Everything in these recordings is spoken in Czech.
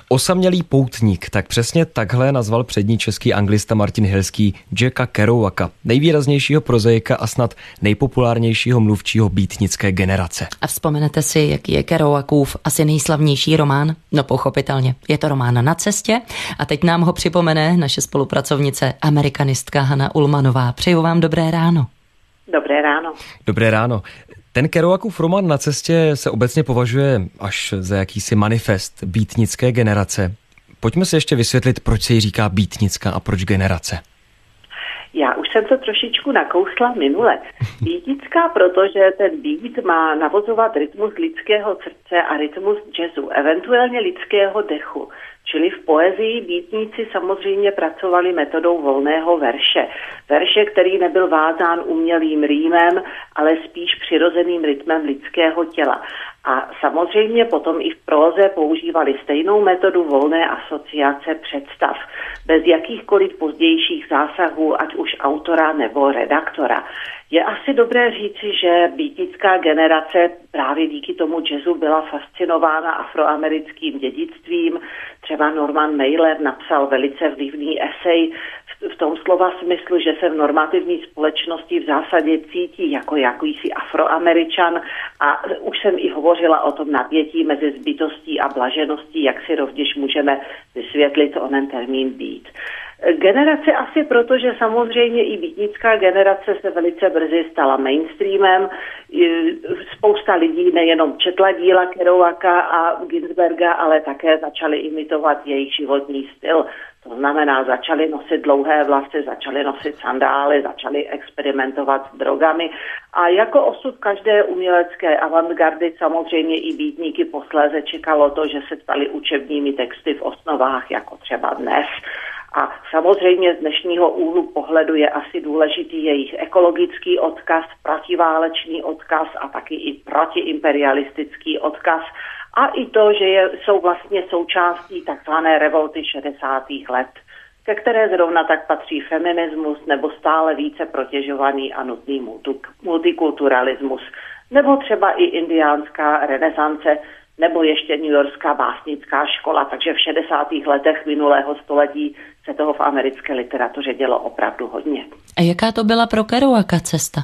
Osamělý poutník, tak přesně takhle nazval přední český anglista Martin Hilský Jacka Kerouaka, nejvýraznějšího prozaika a snad nejpopulárnějšího mluvčího beatnické generace. A vzpomenete si, jaký je Kerouakův asi nejslavnější román? No pochopitelně, je to román Na cestě a teď nám ho připomene naše spolupracovnice, amerikanistka Hana Ulmanová. Přeju vám dobré ráno. Dobré ráno. Dobré ráno. Ten Kerouakův román Na cestě se obecně považuje až za jakýsi manifest beatnické generace. Pojďme si ještě vysvětlit, proč se jí říká beatnická a proč generace. Já už jsem to trošičku nakousla minule. Beatnická, protože ten beat má navozovat rytmus lidského srdce a rytmus jazzu, eventuálně lidského dechu. Čili v poezii beatníci samozřejmě pracovali metodou volného verše. Verše, který nebyl vázán umělým rýmem, ale spíš přirozeným rytmem lidského těla. A samozřejmě potom i v próze používali stejnou metodu volné asociace představ, bez jakýchkoliv pozdějších zásahů, ať už autora nebo redaktora. Je asi dobré říci, že beatnická generace právě díky tomu jazzu byla fascinována afroamerickým dědictvím. Třeba Norman Mailer napsal velice vlivný esej v tom slova smyslu, že se v normativní společnosti v zásadě cítí jako jakýsi Afroameričan a už jsem i hovořila o tom napětí mezi zbytostí a blažeností, jak si rovněž můžeme vysvětlit onen termín beat. Generace asi proto, že samozřejmě i beatnická generace se velice brzy stala mainstreamem. Spousta lidí nejenom četla díla Kerouaka a Ginsberga, ale také začali imitovat jejich životní styl. To znamená, začali nosit dlouhé vlasy, začali nosit sandály, začali experimentovat s drogami. A jako osud každé umělecké avantgardy samozřejmě i beatníky posléze čekalo to, že se staly učebními texty v osnovách, jako třeba dnes. A samozřejmě z dnešního úhlu pohledu je asi důležitý jejich ekologický odkaz, protiválečný odkaz a taky i protiimperialistický odkaz. A i to, že jsou vlastně součástí takzvané revolty 60. let, ke které zrovna tak patří feminismus nebo stále více protěžovaný a nutný multikulturalismus, nebo třeba i indiánská renesance, nebo ještě newyorská básnická škola. Takže v 60. letech minulého století se toho v americké literatuře dělo opravdu hodně. A jaká to byla pro Kerouaka cesta?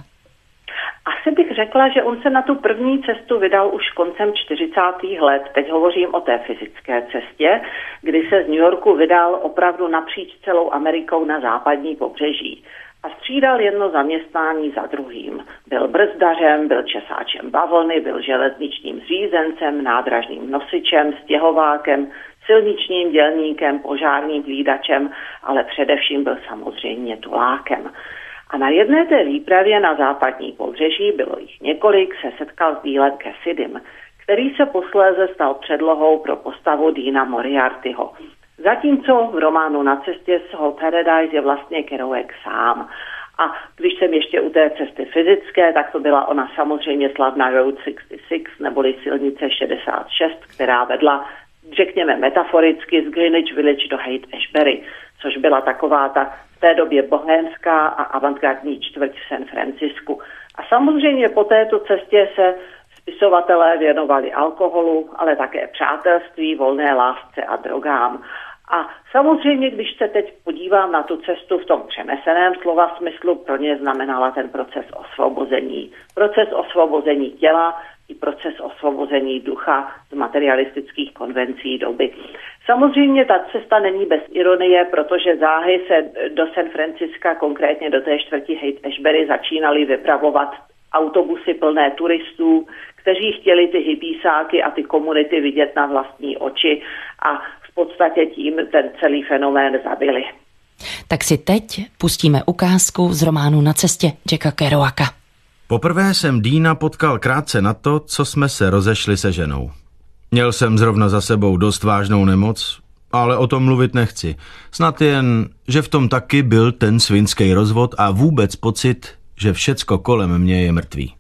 Asi bych řekla, že on se na tu první cestu vydal už koncem 40. let. Teď hovořím o té fyzické cestě, kdy se z New Yorku vydal opravdu napříč celou Amerikou na západní pobřeží. A střídal jedno zaměstnání za druhým. Byl brzdařem, byl česáčem bavlny, byl železničním řízencem, nádražným nosičem, stěhovákem, silničním dělníkem, požárním hlídačem, ale především byl samozřejmě tulákem. A na jedné té výpravě na západní pobřeží, bylo jich několik, se setkal s Dealem Cassidym, který se posléze stal předlohou pro postavu Deana Moriartyho. Zatímco v románu Na cestě Soul Paradise je vlastně Kerouac sám. A když jsem ještě u té cesty fyzické, tak to byla ona samozřejmě slavná Road 66, neboli silnice 66, která vedla, řekněme metaforicky, z Greenwich Village do Haight-Ashbury, což byla taková ta v té době bohémská a avantgardní čtvrť v San Francisku. A samozřejmě po této cestě se spisovatelé věnovali alkoholu, ale také přátelství, volné lásce a drogám. A samozřejmě, když se teď podívám na tu cestu v tom přeneseném slova smyslu, pro ně znamenala ten proces osvobození. Proces osvobození těla i proces osvobození ducha z materialistických konvencí doby. Samozřejmě ta cesta není bez ironie, protože záhy se do San Franciska, konkrétně do té čtvrti Haight-Ashbury, začínaly vypravovat autobusy plné turistů, kteří chtěli ty hippísáky a ty komunity vidět na vlastní oči a v podstatě tím ten celý fenomén zabili. Tak si teď pustíme ukázku z románu Na cestě Jacka Kerouaka. Poprvé jsem Deana potkal krátce na to, co jsme se rozešli se ženou. Měl jsem zrovna za sebou dost vážnou nemoc, ale o tom mluvit nechci. Snad jen, že v tom taky byl ten svinský rozvod a vůbec pocit, že všecko kolem mě je mrtvý.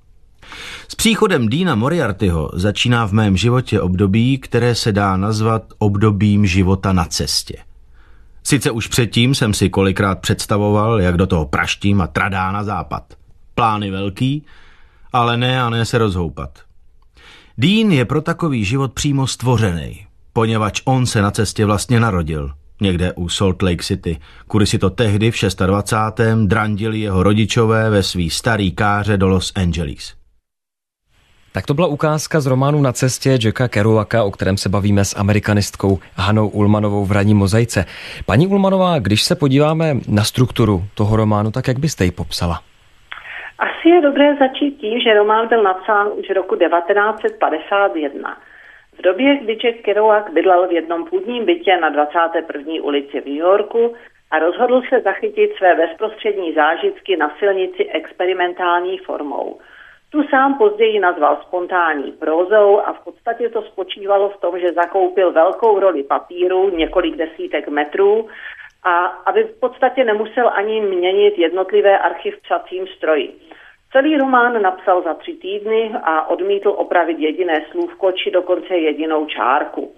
S příchodem Deana Moriartyho začíná v mém životě období, které se dá nazvat obdobím života na cestě. Sice už předtím jsem si kolikrát představoval, jak do toho praštím a tradá na západ. Plány velký, ale ne a ne se rozhoupat. Dean je pro takový život přímo stvořený. poněvadž on se na cestě vlastně narodil. Někde u Salt Lake City, kudy si to tehdy v 26. drandili jeho rodičové ve svý starý káře do Los Angeles. Tak to byla ukázka z románu Na cestě Jacka Kerouaka, o kterém se bavíme s amerikanistkou Hanou Ullmanovou v ranní mozaice. Paní Ullmanová, když se podíváme na strukturu toho románu, tak jak byste ji popsala? Asi je dobré začít tím, že román byl napsán už roku 1951. V době, kdy Jack Kerouac bydlel v jednom půdním bytě na 21. ulici v New Yorku a rozhodl se zachytit své bezprostřední zážitky na silnici experimentální formou. Tu sám později nazval spontánní prózou a v podstatě to spočívalo v tom, že zakoupil velkou roli papíru, několik desítek metrů, a aby v podstatě nemusel ani měnit jednotlivé archy v psacím stroji. Celý román napsal za 3 týdny a odmítl opravit jediné slůvko či dokonce jedinou čárku.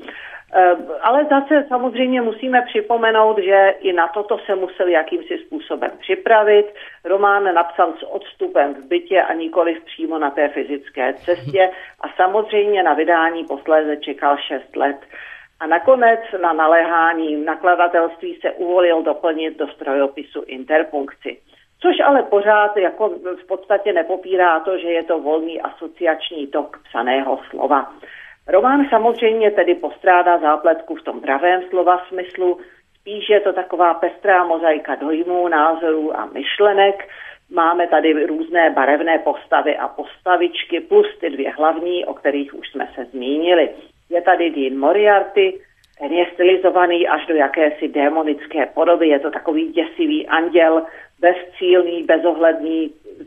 Ale zase samozřejmě musíme připomenout, že i na toto se musel jakýmsi způsobem připravit. Román napsal s odstupem v bytě a nikoliv přímo na té fyzické cestě a samozřejmě na vydání posléze čekal 6 let. A nakonec na naléhání nakladatelství se uvolil doplnit do strojopisu interpunkci. Což ale pořád jako v podstatě nepopírá to, že je to volný asociační tok psaného slova. Román samozřejmě tedy postrádá zápletku v tom pravém slova smyslu, spíš je to taková pestrá mozaika dojmů, názorů a myšlenek. Máme tady různé barevné postavy a postavičky plus ty 2 hlavní, o kterých už jsme se zmínili. Je tady Dean Moriarty, ten je stylizovaný až do jakési démonické podoby, je to takový děsivý anděl, bezcílný, bezohledný,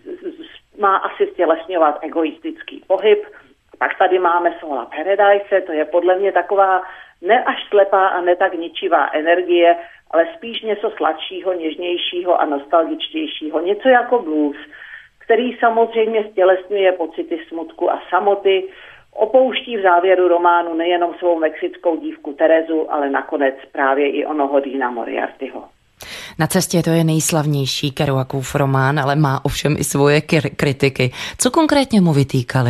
má asi stělesňovat egoistický pohyb. Pak tady máme Saula Paradise, to je podle mě taková ne až slepá a ne tak ničivá energie, ale spíš něco sladšího, něžnějšího a nostalgičtějšího, něco jako blues, který samozřejmě stělesňuje pocity smutku a samoty, opouští v závěru románu nejenom svou mexickou dívku Terezu, ale nakonec právě i onoho Deana Moriartyho. Na cestě to je nejslavnější Kerouacův román, ale má ovšem i svoje kritiky. Co konkrétně mu vytýkali?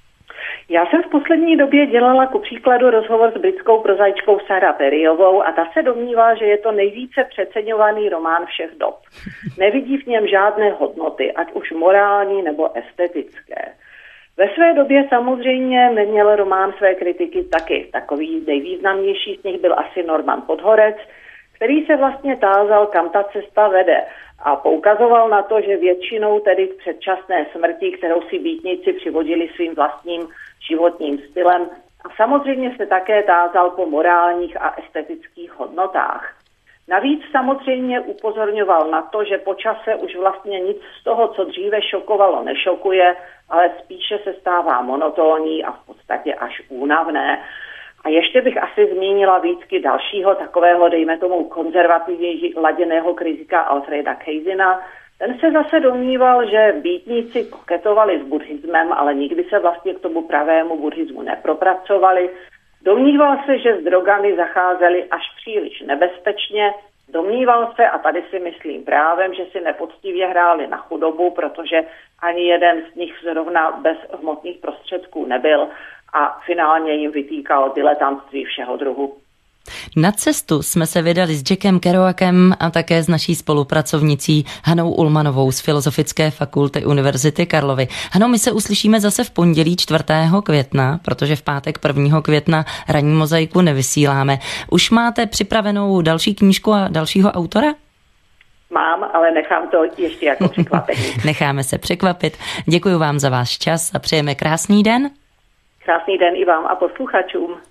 Já jsem v poslední době dělala ku příkladu rozhovor s britskou prozaičkou Sarah Perryovou a ta se domnívá, že je to nejvíce přeceňovaný román všech dob. Nevidí v něm žádné hodnoty, ať už morální nebo estetické. Ve své době samozřejmě neměl román své kritiky taky. Takový nejvýznamnější z nich byl asi Norman Podhoretz, který se vlastně tázal, kam ta cesta vede a poukazoval na to, že většinou tedy k předčasné smrti, kterou si býtníci přivodili svým vlastním životním stylem, a samozřejmě se také tázal po morálních a estetických hodnotách. Navíc samozřejmě upozorňoval na to, že po čase už vlastně nic z toho, co dříve šokovalo, nešokuje, ale spíše se stává monotónní a v podstatě až únavné. A ještě bych asi zmínila výtky dalšího takového, dejme tomu, konzervativně laděného kritika Alfreda Keizina. Ten se zase domníval, že býtníci koketovali s buddhismem, ale nikdy se vlastně k tomu pravému buddhismu nepropracovali. Domníval se, že s drogami zacházeli až příliš nebezpečně. Domníval se, a tady si myslím právem, že si nepoctivě hráli na chudobu, protože ani jeden z nich zrovna bez hmotných prostředků nebyl a finálně jim vytýkal diletantství všeho druhu. Na cestu jsme se vydali s Jackem Kerouacem a také s naší spolupracovnicí Hanou Ullmanovou z Filozofické fakulty Univerzity Karlovy. Hano, my se uslyšíme zase v pondělí 4. května, protože v pátek 1. května ranní mozaiku nevysíláme. Už máte připravenou další knížku a dalšího autora? Mám, ale nechám to ještě jako překvapení. Necháme se překvapit. Děkuji vám za váš čas a přejeme krásný den. Krásný den i vám a posluchačům.